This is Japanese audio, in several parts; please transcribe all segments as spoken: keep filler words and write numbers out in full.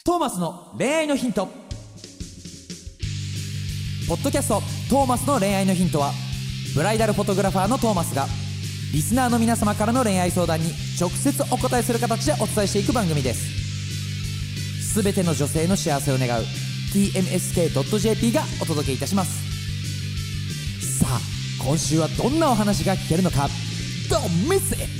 トーマスの恋愛のヒント。ポッドキャストトーマスの恋愛のヒントは、ブライダルフォトグラファーのトーマスがリスナーの皆様からの恋愛相談に直接お答えする形でお伝えしていく番組です。すべての女性の幸せを願う ティーエムエスケードットジェーピー がお届けいたします。さあ今週はどんなお話が聞けるのか。 Don't miss it。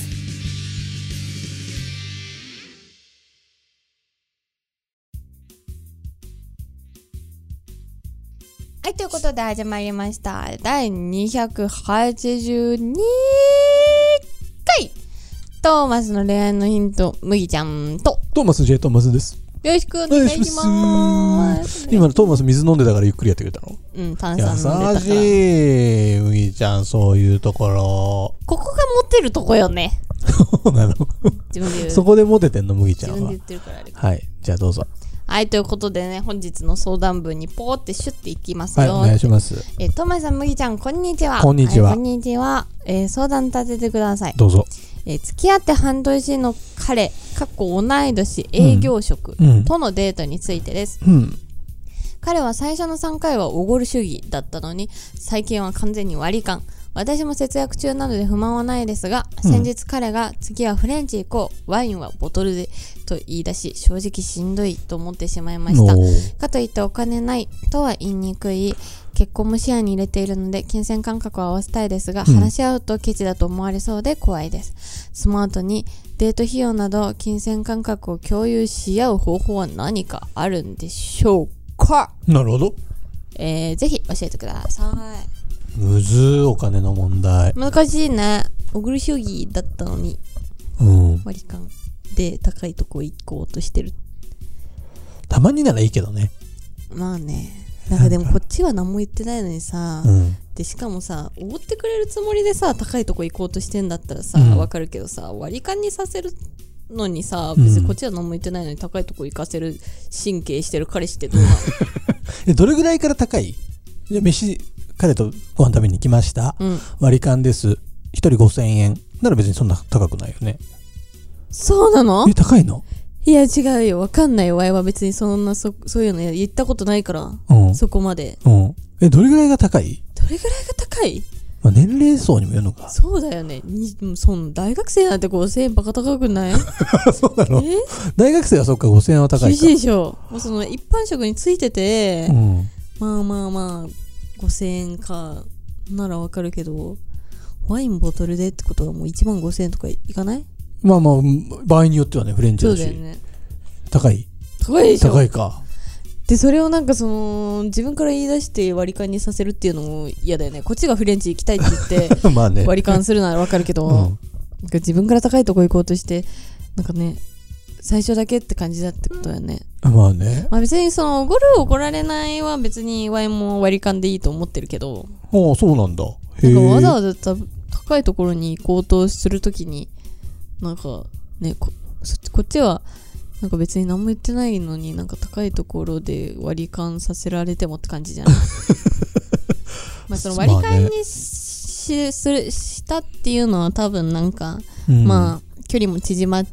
はい、ということで始まりましただいにひゃくはちじゅうにかいトーマスの恋愛のヒント、麦ちゃんとトーマス J トーマスです。 よろしくお願いします。 今のトーマス水飲んでたからゆっくりやってくれたの。 うん、炭酸飲んでたから。 優しい麦ちゃん、そういうところここがモテるとこよね。 そうなの。 自分で言う。 そこでモテてんの麦ちゃんは。 自分で言ってるからあれ。 はい、じゃあどうぞ。 はい、ということでね、本日の相談文にポーってシュッていきますよ。 はい、お願いします。 えー、トーマスさん、麦ちゃん、こんにちは。 こんにちは。 はい、こんにちは。えー、相談立ててください。 どうぞ。 えー、付き合って半年の彼、かっこ同い年営業職、うん、とのデートについてです。 うん、 彼は最初のさんかいはおごる主義だったのに、最近は完全に割り勘。私も節約中なので不満はないですが、先日彼が次はフレンチ行こう、ワインはボトルでと言い出し、正直しんどいと思ってしまいました。かといってお金ないとは言いにくい。結婚も視野に入れているので金銭感覚を合わせたいですが、うん、話し合うとケチだと思われそうで怖いです。スマートにデート費用など金銭感覚を共有し合う方法は何かあるんでしょうか。 なるほど、 えー、ぜひ教えてください。 むずー、お金の問題難しいね。おごる主義だったのに、 うん、 割り勘で高いとこ行こうとしてる。 たまにならいいけどね。 まあね、なんかでもこっちは何も言ってないのにさ、うん、でしかもさ、おごってくれるつもりでさ高いとこ行こうとしてんだったらさ、うん、わかるけどさ、割り勘にさせるのにさ、別にこっちは何も言ってないのに高いとこ行かせる神経してる彼氏ってどうなの？ え、どれぐらいから高い？じゃ飯彼とご飯食べに行きました、うん、割り勘です、ひとりごせんえんなら別にそんな高くないよね。 そうなの？ え、高いの？ いや違うよ、わかんないよ。わいは別にそんな そ, そういうの言ったことないから、うん、そこまで、 うん、え、どれぐらいが高い？ どれぐらいが高い？ まあ、年齢層にもよるのか。 そうだよね。にその大学生なんてごせんえんバカ高くない？ そうなの？え大学生はそっか、ごせんえんは高いか。 厳しいでしょ。もうその一般職についてて、うん、まあまあまあごせんえんかならわかるけど、ワインボトルでってことはもういちまんごせんえんとかいかない？ まあまあ場合によってはね、フレンチだし。 そうだよね。 高い？ 高いでしょ。 高いか。 でそれをなんかその自分から言い出して割り勘にさせるっていうのも嫌だよね。こっちがフレンチ行きたいって言ってまあ、ね、割り勘するならわかるけど、うん、なんか自分から高いとこ行こうとしてなんかね、最初だけって感じだってことだよね。 まあね。 まあ別にそのおごる怒られないは別にワインも割り勘でいいと思ってるけど。 ああ、そうなんだ。 なんかわざわざ高いところに行こうとするときになんかね、こ, こっちはなんか別に何も言ってないのになんか高いところで割り勘させられてもって感じじゃない？まあその割り勘に し,、まあね、するしたっていうのは多分なんか、うん、まあ距離も縮まって、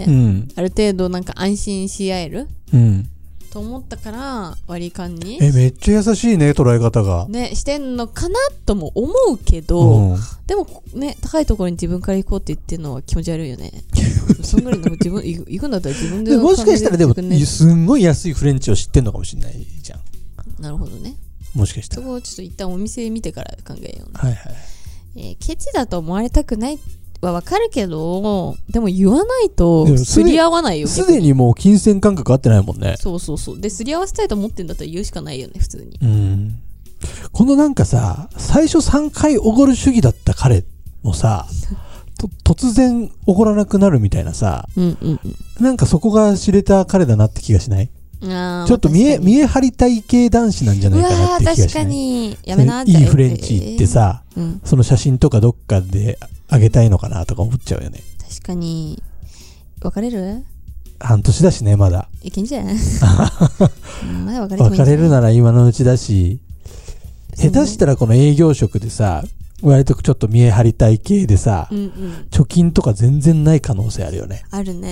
うん、ある程度なんか安心し合える、うん、と思ったから割り勘にえめっちゃ優しいね、捉え方がねしてんのかなとも思うけど、うん、でもね、高いところに自分から行こうって言ってるのは気持ち悪いよね。そんぐらいの自分行くんだったら自分で、 でもしかしたらでもすんごい安いフレンチを知ってんのかもしれないじゃん。 なるほどね。 もしかしたらそこをちょっと一旦お店見てから考えようね。 はいはい。 えー、ケチだと思われたくないはわかるけど、でも言わないとすり合わないよ。 すでにもう金銭感覚合ってないもんね。 そうそうそう。ですり合わせたいと思ってんだったら言うしかないよね、普通に。 うん。このなんかさ、最初さんかいおごる主義だった彼もさと突然おごらなくなるみたいなさ、うんうんうん、なんかそこが知れた彼だなって気がしない？あ、ちょっと見え見え張りたい系男子なんじゃないかなって気がしない？確かに。やめな、いいフレンチ行ってさ、えーうん、その写真とかどっかであげたいのかなとか思っちゃうよね。 確かに。別れる？ 半年だしね、まだいけんじゃない？まだ別れてもいいんじゃない？ 別れるなら今のうちだし、下手したらこの営業職でさ、割とちょっと見え張りたい系でさ、うんうん、貯金とか全然ない可能性あるよね。 あるね。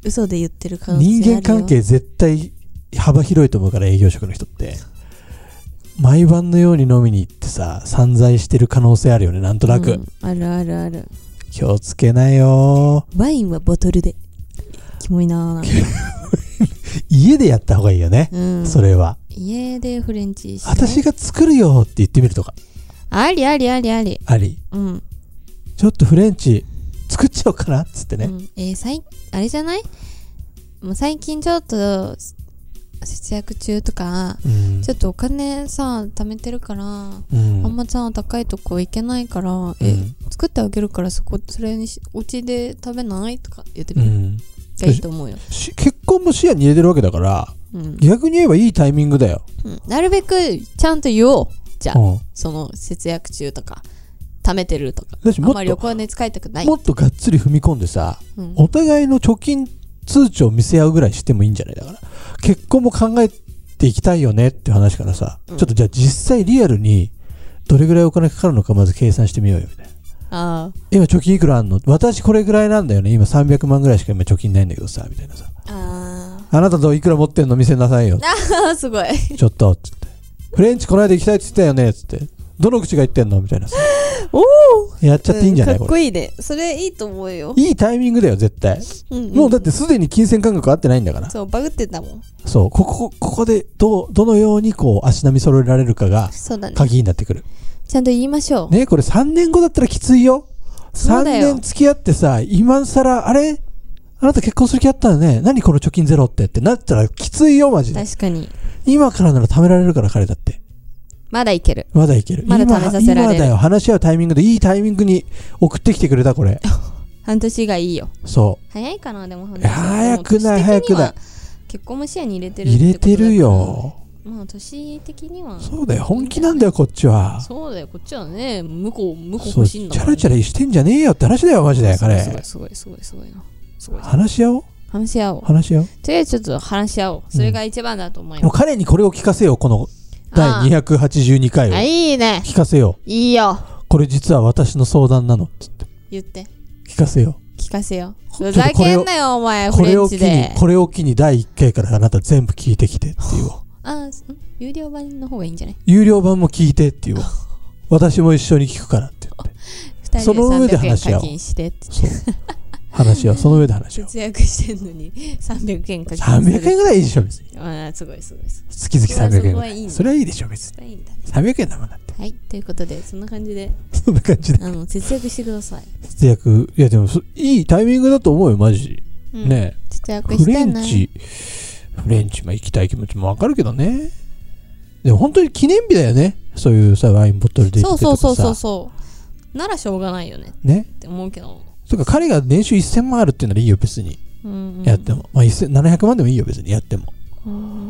嘘で言ってる可能性あるよ。 人間関係絶対幅広いと思うから、営業職の人って毎晩のように飲みに行ってさ散財してる可能性あるよね、なんとなく、うん、 あるあるある。 気をつけなよ。 ワインはボトルで。キモいな家でやった方がいいよね、うん、それは家でフレンチして私が作るよって言ってみるとか。 ありありありありあり、うん、ちょっとフレンチ作っちゃおうかなっつってね、うん、 えー、さいあれじゃない、もう最近ちょっと節約中とか、うん、ちょっとお金さ貯めてるから、うん、あんまさ高いとこ行けないから、うん、え作ってあげるからそこそれにしお家で食べないとか言ってみる、うん、がいいと思うよ。 結婚も視野に入れてるわけだから、うん、逆に言えばいいタイミングだよ、 うん、なるべくちゃんと言おう。じゃあ、うん、その節約中とか貯めてるとか、あんまり旅行で使いたくない。 もっとがっつり踏み込んでさ、うん、お互いの貯金通帳を見せ合うぐらいしてもいいんじゃない。だから結婚も考えていきたいよねっていう話からさ、うん、ちょっとじゃあ実際リアルにどれぐらいお金かかるのかまず計算してみようよみたいな。あ今貯金いくらあんの、私これぐらいなんだよね、今さんびゃくまんぐらいしか今貯金ないんだけどさみたいなさ、ああなたといくら持ってんの見せなさいよ。 あすごいちょっとっつってフレンチこの間行きたいって言ったよねっつって、どの口が言ってんのみたいなさおやっちゃっていいんじゃない、うん、 かっこいいね。それいいと思うよ。 いいタイミングだよ絶対、うんうん、もうだってすでに金銭感覚合ってないんだから。 そうバグってたもん。 そうここここでどどのようにこう足並み揃えられるかが鍵になってくる、ね、 ちゃんと言いましょうね。これさんねんごだったらきついよ。さんねん付き合ってさ今さらあれあなた結婚する気あったよね、何この貯金ゼロってってなったらきついよマジで。 確かに今からなら貯められるから彼だって。 まだいけるまだいけるまだ貯めさせられる。 今だよ、話し合うタイミングでいいタイミングに送ってきてくれたこれ半年がいいよ。 そう早いかな。でも早くない早くない。 結婚も視野に入れてる入れてるよ。 まあ年的にはそうだよ、本気なんだよこっちは。 そうだよこっちはね、向こう向こう欲しいんだから、 ね、チャラチャラしてんじゃねえよって話だよマジで。彼すごいすごいすごいすごいな。すごい話し合おう話し合おう話し合おう。 とりあえずちょっと話し合おう。それが一番だと思います、 うん、もう彼にこれを聞かせよう。このだいにひゃくはちじゅうにかいをいいね聞かせよう。いいよこれ実は私の相談なのっつって言って聞かせよう。 聞かせよう。ふざけんなよお前フレンチで。 これを機にだいいっかいからあなた全部聞いてきてって言おう。 あ有料版の方がいいんじゃない。 有料版も聞いてって言おう私も一緒に聞くからって言ってその上で話し合おう。話し合おう。その上で話し合おう。 節約してんのにさんびゃくえん課金する。 さんびゃくえんぐらいいいでしょ別に。 あすごいすごいすごい。 月々さんびゃくえんぐらい。それはいいでしょ別に。 いいんだね、 さんびゃくえんだもんだって。 はいということでそんな感じでそんな感じであの節約してください。 節約いやでもいいタイミングだと思うよマジ、うん、ねえ節約してフレンチフレンチまあ行きたい気持ちもわかるけどね。でも本当に記念日だよね。そういうさワインボトルで行ってとかさ。 そうそうそうそうならしょうがないよねねって思うけど。 とか彼が年収せんまんあるっていうならいいよ別に、うんうん、やってもまあななひゃくまんでもいいよ別にやっても、うん、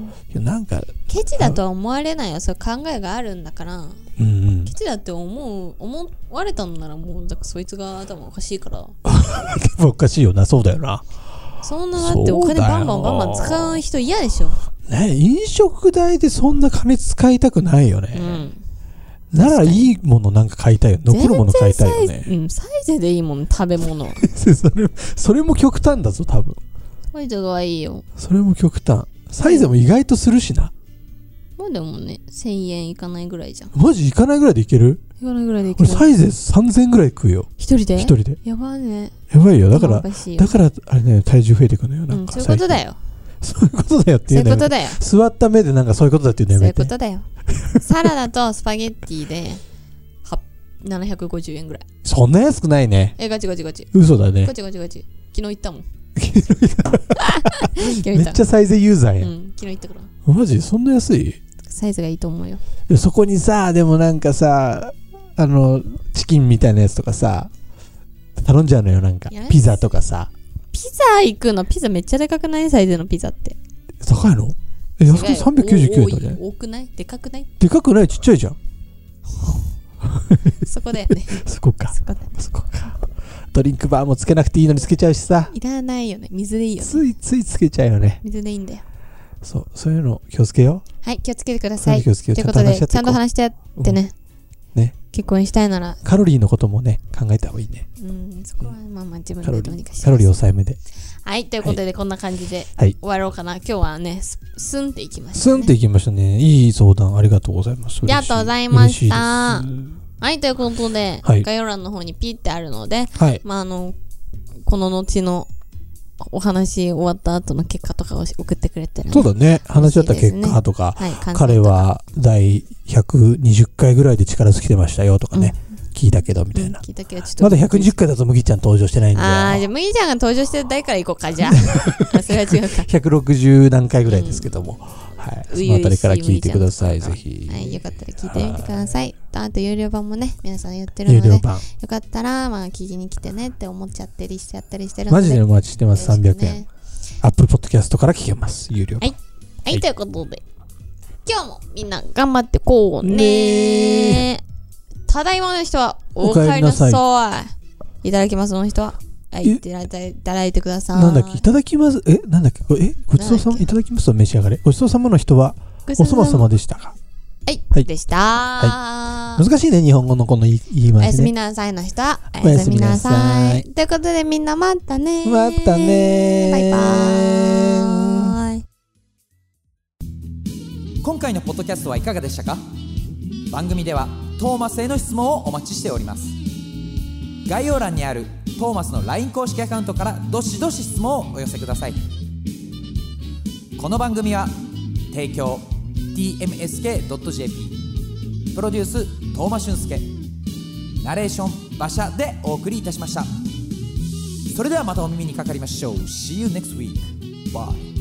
なんかケチだとは思われないよ。そういう考えがあるんだから、うんうん、ケチだって思う思われたんならもうだからそいつが頭おかしいからおかしいよな。そうだよな。 そんなだってお金バンバンバンバン使う人嫌でしょね。飲食代でそんな金使いたくないよね、うんならいいものなんか買いたいよ。残るもの買いたいよね。 うん、サイゼでいいもの食べ物それそれも極端だぞ多分。 サイゼがいいよ。 それも極端。サイゼも意外とするしな。 まあでもねせんえんいかないぐらいじゃん。 マジいかないぐらいでいける。 いかないぐらいでいける。 サイゼさんぜんえんぐらい食うよ一人で。 一人でやばいね。 やばいよ。だからだからあれね体重増えてくのよなんか、 うん、そういうことだよ。 そういうことだよっていうね。 そういうことだよ。 座った目でなんかそういうことだっていうのやめて。 そういうことだよ。サラダとスパゲッティでななひゃくごじゅうえんぐらい。 そんな安くないね。 えガチガチガチ。 嘘だね。 ガチガチガチ。昨日行ったもん。 めっちゃサイズユーザーやん、 うん、昨日行ったからマジそんな安い。 サイズがいいと思うよ。 そこにさでもなんかさあのチキンみたいなやつとかさ頼んじゃうのよ。なんかピザとかさ。 ピザ行くの。ピザめっちゃでかくない？サイズのピザって高いの？え安くさんびゃくきゅうじゅうきゅうえんだね。 多くない？でかくない？ でかくない。ちっちゃいじゃんそこだよねそこかそこだ、ね、 そこか。ドリンクバーもつけなくていいのにつけちゃうしさ。 いらないよね。水でいいよね。 ついついつけちゃうよね。 水でいいんだよ。 そうそういうの気をつけよう。はい気をつけてください。 気をつけよう。 ということでちゃんと話してやってね、 うん、ね結婚したいならカロリーのこともね考えた方がいいね。 うん、そこはまあまあ自分カロリでどうにかしてーカロリー抑えめで。 はい、ということでこんな感じではい終わろうかな。今日はねススンっていきましたね。 スンっていきましたね。いい相談ありがとうございます。 ありがとうございました。 嬉しいです。 はい、ということで、 はい、 概要欄の方にピーってあるので、 はい、 まああのこの後のお話終わった後の結果とかを送ってくれてる、ね、 そうだね。話し合った結果とか、 はい、 彼は第ひゃくにじゅっかいぐらいで力尽きてましたよとかね、うん、聞いたけどみたいな、うん、聞いたけどちょっとまだひゃくにじゅっかいだと麦ちゃん登場してないんで、 ああじゃあ麦ちゃんが登場してる代から行こうか。じゃあそれは違うか。 ひゃくろくじゅう何回ぐらいですけども、うん、はい、そのあたりから聞いてください。ぜひ、 はい、よかったら聞いてみてください。あと有料版もね皆さんやってるので、よかったらまあ聞きに来てねって思っちゃったりしちゃったりしてるので、 マジでお待ちしてます。さんびゃくえんアップルポッドキャストから聞けます。有料版。 はい、はい、ということで今日もみんな頑張ってこうね。ただいまの人はお帰りなさい。いただきますの人ははいいただいてください。 なんだっけいただきますえなんだっけえごちそうさまいただきますと召し上がれ。ごちそうさまの人はおそばさまでしたか。 はい、はい、でした、はい、 難しいね日本語のこの言い回しね。 おやすみなさいの人はおやすみなさい。ということでみんなまたねまたねバイバーイ。 今回のポッドキャストはいかがでしたか。番組ではトーマスへの質問をお待ちしております。概要欄にあるトーマスの ライン 公式アカウントからどしどし質問をお寄せください。この番組は提供 ティーエムエスケードットジェーピー プロデュース東間俊介ナレーション馬車でお送りいたしました。それではまたお耳にかかりましょう。 See you next week. Bye.